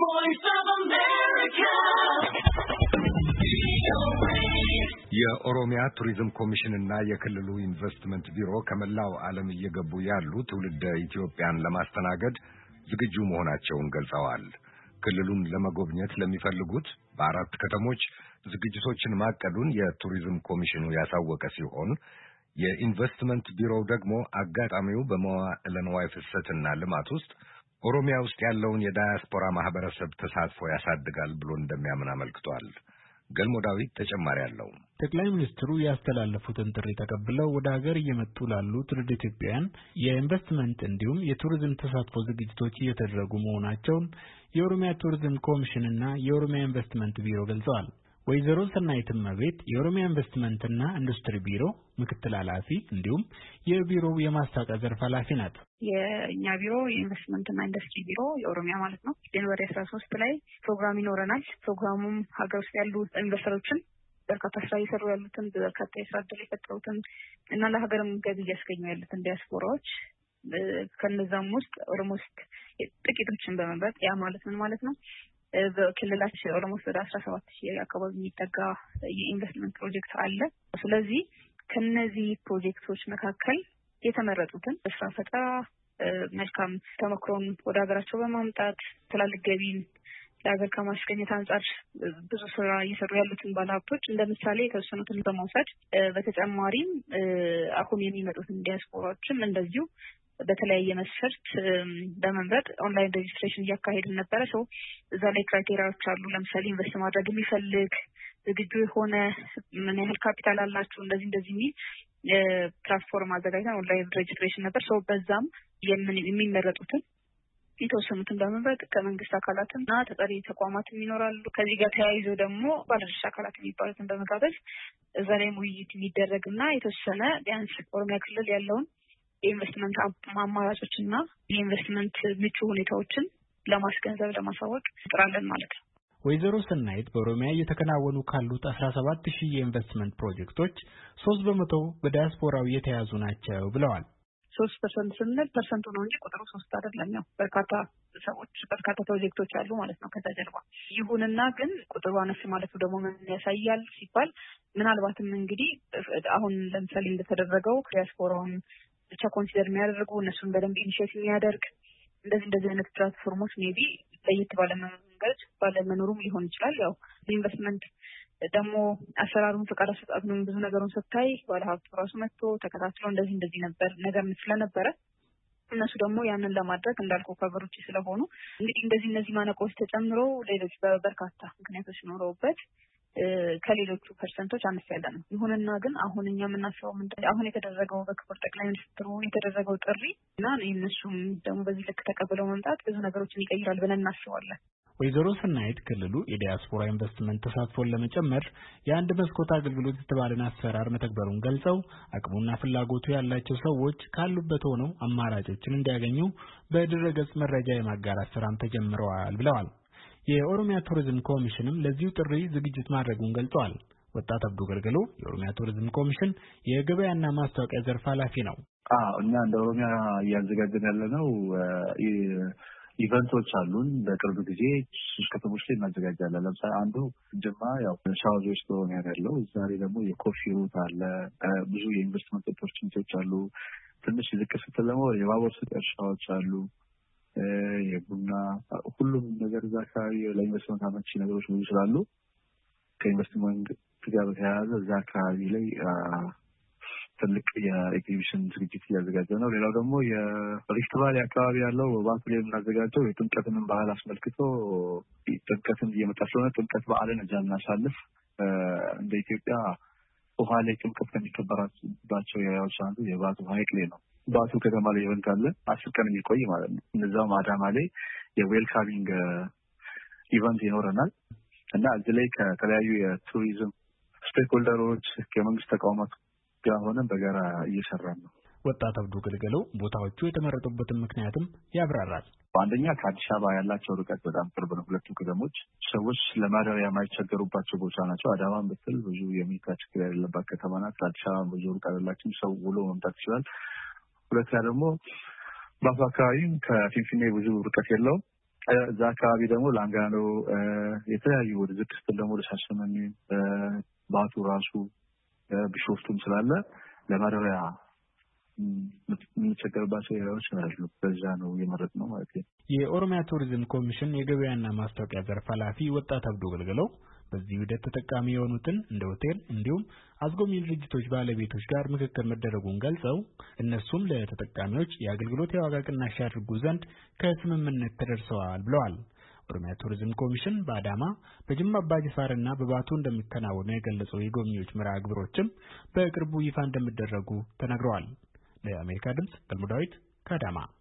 voice of America. የኦሮሚያ ቱሪዝም ኮሚሽንና የክልሉ ኢንቨስትመንት ቢሮ ከመላው ዓለም እየገቡ ያሉ ትውልደ ኢትዮጵያን ለማስተናገድ ዝግጁ መሆናቸውን ገልጸዋል። ክልሉን ለመጎብኘት ለሚፈልጉት በአራት ከተሞች ዝግጅቶችን ማቀዱን የቱሪዝም ኮሚሽኑ ያሳወቀ ሲሆን የኢንቨስትመንት ቢሮው ደግሞ አጋጣሚው በመዋዕለ ንዋይ ፍሰትና ልማት ውስጥ ኦሮሚያ ውስጥ ያለውን የዳያስፖራ ማህበረሰብ ተሳትፎ ያሳድጋል ብሎ እንደሚያምን አመልክቷል። ገልሞ ዳዊት ተጨማሪ አለው። ጠቅላይ ሚኒስትሩ ያስተላለፉትን ጥሪ ተቀብለው ወደ ሀገር እየመጡ ላሉ ትውልደ ኢትዮጵያውያን የኢንቨስትመንት እንዲሁም የቱሪዝም ተሳትፎ ዝግጅቶች እየተደረጉ መሆናቸውን የኦሮሚያ ቱሪዝም ኮሚሽንና የኦሮሚያ ኢንቨስትመንት ቢሮ ገልጸዋል። ወይዘሮ ሰናይት እመቤት የኦሮሚያ ኢንቨስትመንትና ኢንዱስትሪ ቢሮ ምክትል ኃላፊ እንዲሁም የቢሮው የማስታወቂያ ዘርፍ ኃላፊ ናት። የኛ ቢሮ የኢንቨስትመንትና ኢንዱስትሪ ቢሮ የኦሮሚያ ማለት ነው። ጃንዋሪ 13 ላይ ፕሮግራም ይኖረናል። ፕሮግራሙም ሀገር ውስጥ ያሉ ኢንቨስተሮችን በርካታ ስራ እየሰሩ ያሉትን በርካታ የስራ ዕድል የፈጠሩትን እና ለሀገርም ገቢ እያስገኙ ያሉትን ዲያስፖራዎች ከነዛም ውስጥ ኦልሞስት ጥቂቶችን በመምረጥ ያ ማለት ምን ማለት ነው? በክልላችን ኦልሞስት ወደ 17,000 አካባቢ የሚጠጋ የኢንቨስትመንት ፕሮጀክት አለ። ስለዚህ ከነዚህ ፕሮጀክቶች መካከል የተመረጡትን በስራ ፈጠራ መልካም ተሞክሮን ወደ ሀገራቸው በማምጣት ትላልቅ ገቢን ለሀገር ከማስገኘት አንጻር ብዙ ስራ እየሰሩ ያሉትን ባለሀብቶች እንደ ምሳሌ የተወሰኑትን በመውሰድ በተጨማሪም አሁን የሚመጡትን ዲያስፖራዎችም እንደዚሁ በተለያየ መስፈርት በመምረጥ ኦንላይን ሬጅስትሬሽን እያካሄድን ነበረ። ሰው እዛ ላይ ክራይቴሪያዎች አሉ። ለምሳሌ ኢንቨስት ማድረግ የሚፈልግ ዝግጁ የሆነ ምን ያህል ካፒታል አላችሁ እንደዚህ የሚል ፕላትፎርም አዘጋጅተን ኦንላይን ሬጅስትሬሽን ነበር። ሰው በዛም የሚመረጡትን የተወሰኑትን በመምረጥ ከመንግስት አካላትና ተጠሪ ተቋማትም ይኖራሉ። ከዚህ ጋር ተያይዞ ደግሞ ባለድርሻ አካላት የሚባሉትን በመጋበዝ እዛ ላይ ውይይት የሚደረግና የተወሰነ ቢያንስ ኦሮሚያ ክልል ያለውን የኢንቨስትመንት አማራጮችና የኢንቨስትመንት ምቹ ሁኔታዎችን ለማስገንዘብ ለማሳወቅ እንጥራለን ማለት ነው። ወይዘሮ ሰናይት በኦሮሚያ እየተከናወኑ ካሉት 17,000 የኢንቨስትመንት ፕሮጀክቶች 3% በዲያስፖራው የተያዙ ናቸው ብለዋል። 3% ስንል ፐርሰንቱ ነው እንጂ ቁጥሩ 3 አይደለም። ያው በርካታ ሰዎች በርካታ ፕሮጀክቶች አሉ ማለት ነው ከዛ ጀርባ። ይሁንና ግን ቁጥሩ አነስ ማለቱ ደግሞ ምን ያሳያል ሲባል ምናልባትም እንግዲህ አሁን ለምሳሌ እንደተደረገው ዲያስፖራውን ብቻ ኮንሲደር የሚያደርጉ እነሱን በደንብ ኢኒሼቲቭ የሚያደርግ እንደዚህ አይነት ፕላትፎርሞች ሜቢ ለየት ባለ መንገድ ባለመኖሩም ሊሆን ይችላል። ያው ኢንቨስትመንት ደግሞ አሰራሩን ፈቃድ አሰጣጡን ብዙ ነገሩን ስታይ ባለሀብቱ ራሱ መጥቶ ተከታትሎ እንደዚህ ነበር ነገር ስለነበረ እነሱ ደግሞ ያንን ለማድረግ እንዳልኩ ከበሮች ስለሆኑ እንግዲህ እነዚህ ማነቆች ተጨምሮ ሌሎች በርካታ ምክንያቶች ኖረውበት ከሌሎቹ ፐርሰንቶች አነስ ያለ ነው። ይሁንና ግን አሁን እኛ የምናስበው አሁን የተደረገው በክቡር ጠቅላይ ሚኒስትሩ የተደረገው ጥሪ እና እነሱም ደግሞ በዚህ ልክ ተቀብለው መምጣት ብዙ ነገሮችን ይቀይራል ብለን እናስባለን። ወይዘሮ ሰናይት ክልሉ የዲያስፖራ ኢንቨስትመንት ተሳትፎን ለመጨመር የአንድ መስኮት አገልግሎት የተባለን አሰራር መተግበሩን ገልጸው አቅሙና ፍላጎቱ ያላቸው ሰዎች ካሉበት ሆነው አማራጮችን እንዲያገኙ በድረገጽ መረጃ የማጋራት ስራም ተጀምረዋል ብለዋል። የኦሮሚያ ቱሪዝም ኮሚሽንም ለዚሁ ጥሪ ዝግጅት ማድረጉን ገልጸዋል። ወጣት አብዱ ገልገሎ የኦሮሚያ ቱሪዝም ኮሚሽን የገበያና ማስታወቂያ ዘርፍ ኃላፊ ነው። እኛ እንደ ኦሮሚያ እያዘጋጀን ያለነው ኢቨንቶች አሉን። በቅርብ ጊዜ 3 ከተሞች ላይ እናዘጋጃለን። ለምሳሌ አንዱ ጅማ ያው ሻወር ውስጥ ሆነ ያለው፣ ዛሬ ደግሞ የኮፊ ሩት አለ። ብዙ የኢንቨስትመንት ኦፖርቹኒቲዎች አሉ። ትንሽ ዝቅ ስትል ደግሞ የባቡር እርሻዎች አሉ። የቡና ሁሉም ነገር እዛ አካባቢ ለኢንቨስትመንት አመቺ ነገሮች ብዙ ስላሉ ከኢንቨስትመንት ጋር በተያያዘ እዛ አካባቢ ላይ ትልቅ የኤግዚቢሽን ዝግጅት እያዘጋጀ ነው። ሌላው ደግሞ የሪፍት ቫሊ አካባቢ ያለው ባቱ ላይ የምናዘጋጀው የጥምቀትንም ባህል አስመልክቶ ጥምቀትን እየመጣ ስለሆነ ጥምቀት በዓልን እዛ እናሳልፍ። እንደ ኢትዮጵያ ውሃ ላይ ጥምቀት ከሚከበራባቸው ያዎች አንዱ የባቱ ሐይቅ ላይ ነው። ባቱ ከተማ ላይ ኢቨንት አለ 10 ቀን የሚቆይ ማለት ነው። እነዛው አዳማ ላይ የዌልካሚንግ ኢቨንት ይኖረናል እና እዚህ ላይ ከተለያዩ የቱሪዝም ስቴክሆልደሮች ከመንግስት ተቋማት ጋር ሆነን በጋራ እየሰራን ነው። ወጣት አብዱ ገልገሎ ቦታዎቹ የተመረጡበትን ምክንያትም ያብራራል። አንደኛ ከአዲስ አበባ ያላቸው ርቀት በጣም ቅርብ ነው። ሁለቱ ከተሞች ሰዎች ለማደሪያ የማይቸገሩባቸው ቦታ ናቸው። አዳማን ብትል ብዙ የሚታ ችግር ያለባት ከተማ ናት። አዲስ አበባ ብዙ ርቀት ያላቸው ሰው ውሎ መምጣት ይችላል። ሁለተኛ ደግሞ ባቱ አካባቢም ከፊንፊኔ ብዙ ርቀት የለውም። እዛ አካባቢ ደግሞ ላንጋኖ የተለያዩ ወደ ዝቅስት ደግሞ ወደ ሻሸመኔ ባቱ ራሱ ቢሾፍቱም ስላለ ለማደሪያ የምንቸገርባቸው ኤሪያዎች አሉ። በዛ ነው የመረጥነው ማለት ነው። የኦሮሚያ ቱሪዝም ኮሚሽን የገበያና ማስታወቂያ ዘርፍ ኃላፊ ወጣት አብዶ ገልገለው በዚህ ሂደት ተጠቃሚ የሆኑትን እንደ ሆቴል እንዲሁም አስጎብኚ ድርጅቶች ባለቤቶች ጋር ምክክር መደረጉን ገልጸው እነሱም ለተጠቃሚዎች የአገልግሎት የዋጋ ቅናሽ ያድርጉ ዘንድ ከስምምነት ተደርሰዋል ብለዋል። ኦሮሚያ ቱሪዝም ኮሚሽን በአዳማ በጅማ አባጅፋርና በባቱ እንደሚከናወኑ የገለጸው የጎብኚዎች መርሃ ግብሮችም በቅርቡ ይፋ እንደሚደረጉ ተናግረዋል። ለአሜሪካ ድምጽ ገልሞ ዳዊት ከአዳማ